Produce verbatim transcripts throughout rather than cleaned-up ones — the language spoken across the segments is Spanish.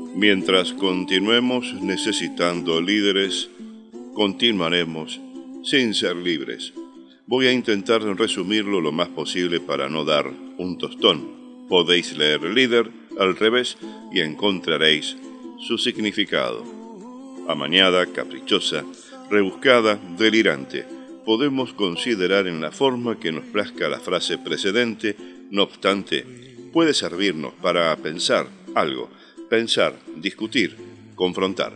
Mientras continuemos necesitando líderes, continuaremos sin ser libres. Voy a intentar resumirlo lo más posible para no dar un tostón. Podéis leer líder al revés y encontraréis su significado. Amañada, caprichosa, rebuscada, delirante. Podemos considerar en la forma que nos plazca la frase precedente, no obstante, puede servirnos para pensar algo, pensar, discutir, confrontar.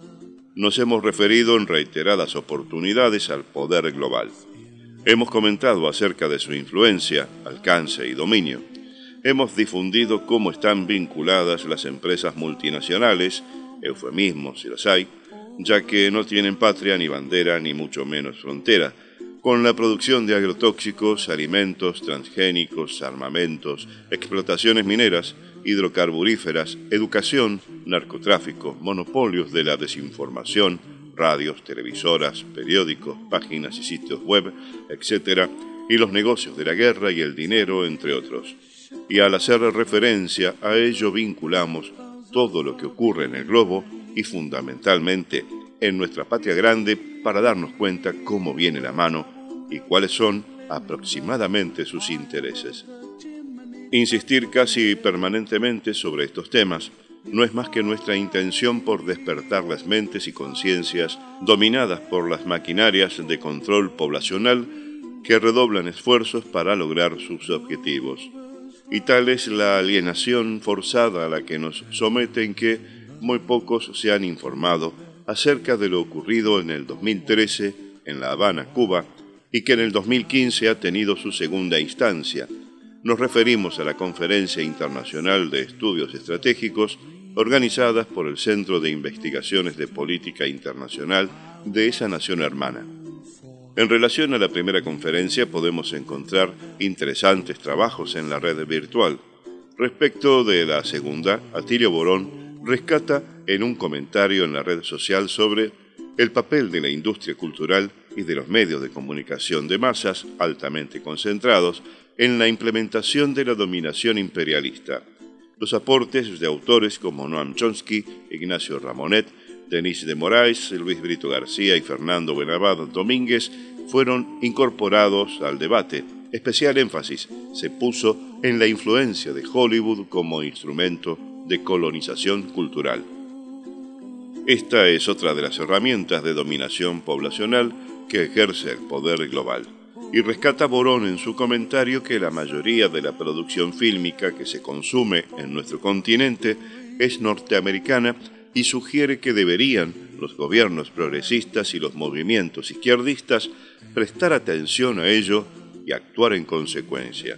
Nos hemos referido en reiteradas oportunidades al poder global. Hemos comentado acerca de su influencia, alcance y dominio. Hemos difundido cómo están vinculadas las empresas multinacionales, eufemismos si los hay, ya que no tienen patria ni bandera ni mucho menos frontera, con la producción de agrotóxicos, alimentos, transgénicos, armamentos, explotaciones mineras, hidrocarburíferas, educación, narcotráfico, monopolios de la desinformación, radios, televisoras, periódicos, páginas y sitios web, etcétera, y los negocios de la guerra y el dinero, entre otros. Y al hacer referencia a ello vinculamos todo lo que ocurre en el globo y fundamentalmente en nuestra patria grande para darnos cuenta cómo viene la mano y cuáles son aproximadamente sus intereses. Insistir casi permanentemente sobre estos temas no es más que nuestra intención por despertar las mentes y conciencias dominadas por las maquinarias de control poblacional que redoblan esfuerzos para lograr sus objetivos. Y tal es la alienación forzada a la que nos someten que muy pocos se han informado acerca de lo ocurrido en el dos mil trece en La Habana, Cuba, y que en el dos mil quince ha tenido su segunda instancia. Nos referimos a la Conferencia Internacional de Estudios Estratégicos organizadas por el Centro de Investigaciones de Política Internacional de esa nación hermana. En relación a la primera conferencia podemos encontrar interesantes trabajos en la red virtual. Respecto de la segunda, Atilio Borón rescata en un comentario en la red social sobre el papel de la industria cultural y de los medios de comunicación de masas altamente concentrados en la implementación de la dominación imperialista. Los aportes de autores como Noam Chomsky, Ignacio Ramonet, Denis de Moraes, Luis Brito García y Fernando Benabad Domínguez fueron incorporados al debate. Especial énfasis se puso en la influencia de Hollywood como instrumento de colonización cultural. Esta es otra de las herramientas de dominación poblacional que ejerce el poder global. Y rescata Borón en su comentario que la mayoría de la producción fílmica que se consume en nuestro continente es norteamericana y sugiere que deberían los gobiernos progresistas y los movimientos izquierdistas prestar atención a ello y actuar en consecuencia.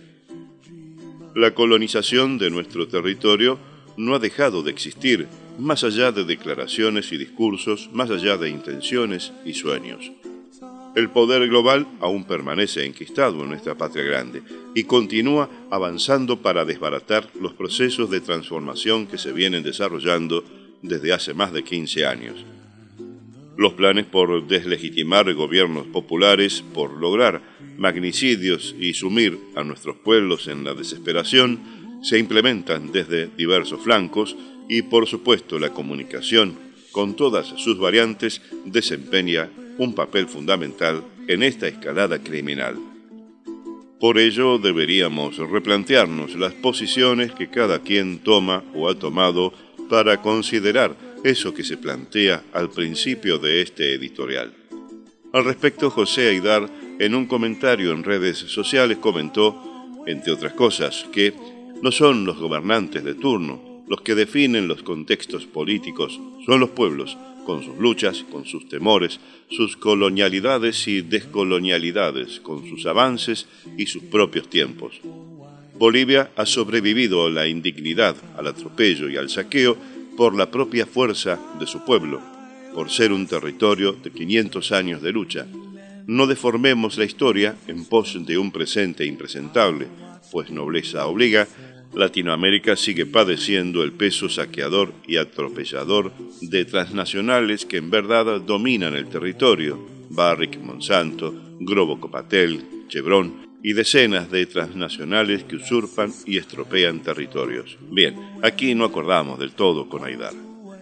La colonización de nuestro territorio no ha dejado de existir, más allá de declaraciones y discursos, más allá de intenciones y sueños. El poder global aún permanece enquistado en nuestra patria grande y continúa avanzando para desbaratar los procesos de transformación que se vienen desarrollando desde hace más de quince años. Los planes por deslegitimar gobiernos populares, por lograr magnicidios y sumir a nuestros pueblos en la desesperación, se implementan desde diversos flancos y, por supuesto, la comunicación, con todas sus variantes, desempeña un papel fundamental en esta escalada criminal. Por ello, deberíamos replantearnos las posiciones que cada quien toma o ha tomado para considerar eso que se plantea al principio de este editorial. Al respecto, José Aidar, en un comentario en redes sociales, comentó, entre otras cosas, que no son los gobernantes de turno los que definen los contextos políticos, son los pueblos, con sus luchas, con sus temores, sus colonialidades y descolonialidades, con sus avances y sus propios tiempos. Bolivia ha sobrevivido a la indignidad, al atropello y al saqueo por la propia fuerza de su pueblo, por ser un territorio de quinientos años de lucha. No deformemos la historia en pos de un presente impresentable, pues nobleza obliga. Latinoamérica sigue padeciendo el peso saqueador y atropellador de transnacionales que en verdad dominan el territorio, Barrick, Monsanto, Grupo Copatel, Chevron y decenas de transnacionales que usurpan y estropean territorios. Bien, aquí no acordamos del todo con Aidar.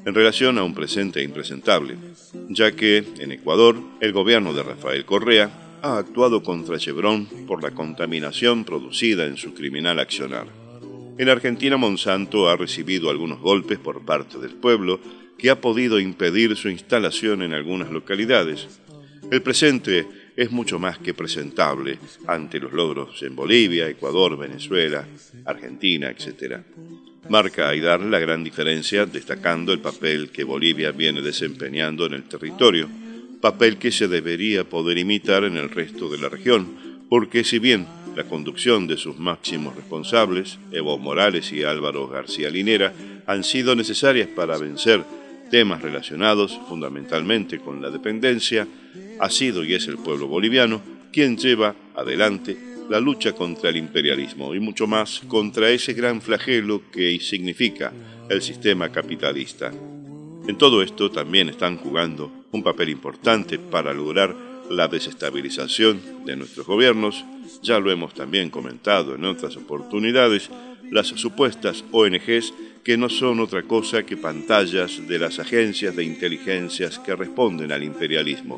en relación a un presente impresentable, ya que en Ecuador el gobierno de Rafael Correa ha actuado contra Chevron por la contaminación producida en su criminal accionar. En Argentina, Monsanto ha recibido algunos golpes por parte del pueblo que ha podido impedir su instalación en algunas localidades. El presente es mucho más que presentable ante los logros en Bolivia, Ecuador, Venezuela, Argentina, etcétera. Marca Aidar la gran diferencia, destacando el papel que Bolivia viene desempeñando en el territorio, papel que se debería poder imitar en el resto de la región, porque si bien la conducción de sus máximos responsables, Evo Morales y Álvaro García Linera, han sido necesarias para vencer temas relacionados fundamentalmente con la dependencia, ha sido y es el pueblo boliviano quien lleva adelante la lucha contra el imperialismo y mucho más contra ese gran flagelo que significa el sistema capitalista. En todo esto también están jugando un papel importante para lograr la desestabilización de nuestros gobiernos. Ya lo hemos también comentado en otras oportunidades, las supuestas O N Ges que no son otra cosa que pantallas de las agencias de inteligencias que responden al imperialismo.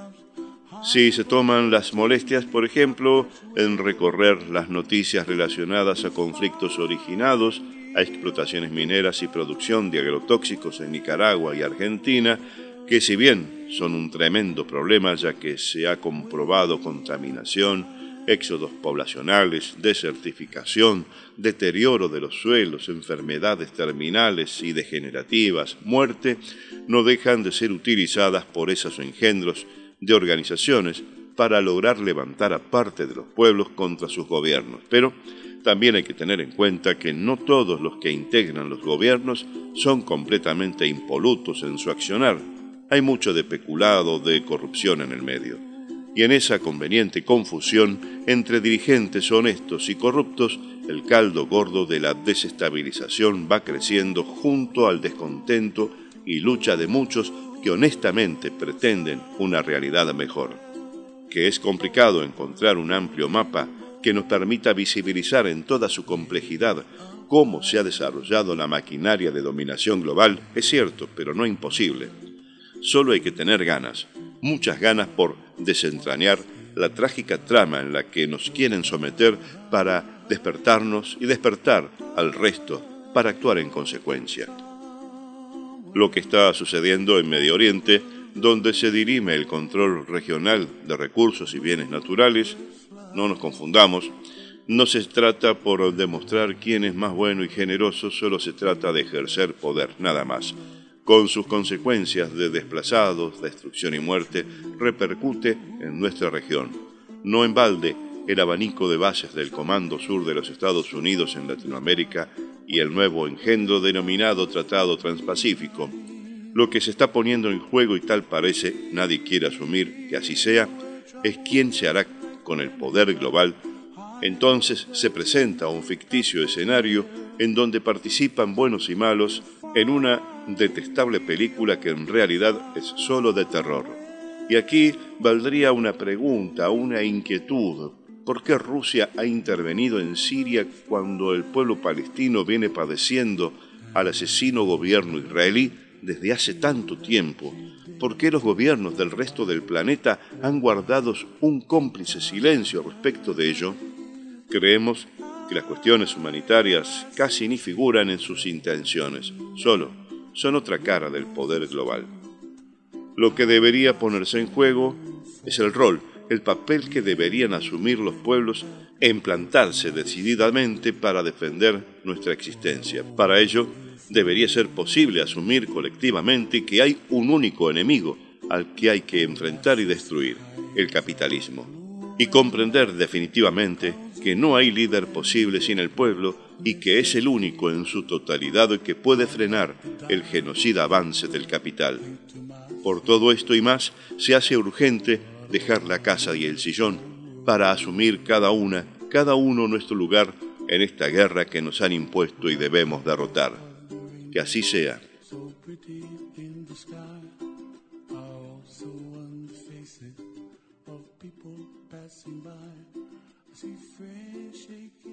Si se toman las molestias, por ejemplo, en recorrer las noticias relacionadas a conflictos originados, a explotaciones mineras y producción de agrotóxicos en Nicaragua y Argentina, que si bien son un tremendo problema ya que se ha comprobado contaminación, éxodos poblacionales, desertificación, deterioro de los suelos, enfermedades terminales y degenerativas, muerte, no dejan de ser utilizadas por esos engendros de organizaciones para lograr levantar a parte de los pueblos contra sus gobiernos. Pero también hay que tener en cuenta que no todos los que integran los gobiernos son completamente impolutos en su accionar. Hay mucho de peculado, de corrupción en el medio. Y en esa conveniente confusión entre dirigentes honestos y corruptos, el caldo gordo de la desestabilización va creciendo junto al descontento y lucha de muchos que honestamente pretenden una realidad mejor. Que es complicado encontrar un amplio mapa que nos permita visibilizar en toda su complejidad cómo se ha desarrollado la maquinaria de dominación global, es cierto, pero no imposible. Solo hay que tener ganas, muchas ganas por desentrañar la trágica trama en la que nos quieren someter para despertarnos y despertar al resto para actuar en consecuencia. Lo que está sucediendo en Medio Oriente, donde se dirime el control regional de recursos y bienes naturales, no nos confundamos, no se trata por demostrar quién es más bueno y generoso, solo se trata de ejercer poder, nada más. Con sus consecuencias de desplazados, destrucción y muerte, repercute en nuestra región. No en balde, el abanico de bases del Comando Sur de los Estados Unidos en Latinoamérica y el nuevo engendro denominado Tratado Transpacífico. Lo que se está poniendo en juego, y tal parece, nadie quiere asumir que así sea, es quién se hará con el poder global. Entonces se presenta un ficticio escenario en donde participan buenos y malos en una detestable película que en realidad es solo de terror. Y aquí valdría una pregunta, una inquietud. ¿Por qué Rusia ha intervenido en Siria cuando el pueblo palestino viene padeciendo al asesino gobierno israelí desde hace tanto tiempo? ¿Por qué los gobiernos del resto del planeta han guardado un cómplice silencio respecto de ello? Creemos que las cuestiones humanitarias casi ni figuran en sus intenciones, solo son otra cara del poder global. Lo que debería ponerse en juego es el rol, el papel que deberían asumir los pueblos en plantarse decididamente para defender nuestra existencia. Para ello, debería ser posible asumir colectivamente que hay un único enemigo al que hay que enfrentar y destruir, el capitalismo, y comprender definitivamente que no hay líder posible sin el pueblo y que es el único en su totalidad que puede frenar el genocida avance del capital. Por todo esto y más, se hace urgente dejar la casa y el sillón para asumir cada una, cada uno nuestro lugar en esta guerra que nos han impuesto y debemos derrotar. Que así sea. People passing by, I see friends shaking.